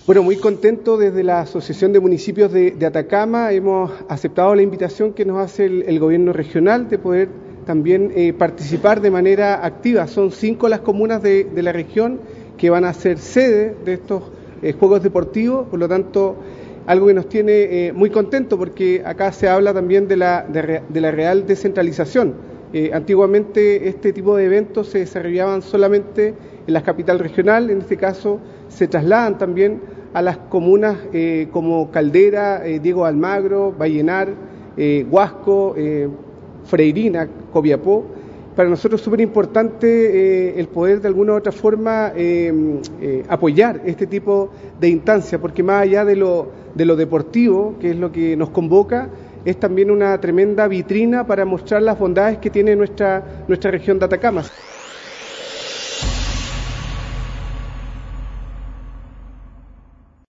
Bueno, muy contento desde la Asociación de Municipios de Atacama. Hemos aceptado la invitación que nos hace el gobierno regional de poder también participar de manera activa. Son 5 las comunas de la región que van a ser sede de estos Juegos Deportivos, por lo tanto, algo que nos tiene muy contentos porque acá se habla también de la real descentralización. Antiguamente este tipo de eventos se desarrollaban solamente en la capital regional, en este caso se trasladan también a las comunas como Caldera, Diego de Almagro, Vallenar, Huasco, Freirina, Copiapó. Para nosotros es súper importante el poder de alguna u otra forma apoyar este tipo de instancias, porque más allá de lo deportivo, que es lo que nos convoca, es también una tremenda vitrina para mostrar las bondades que tiene nuestra región de Atacama.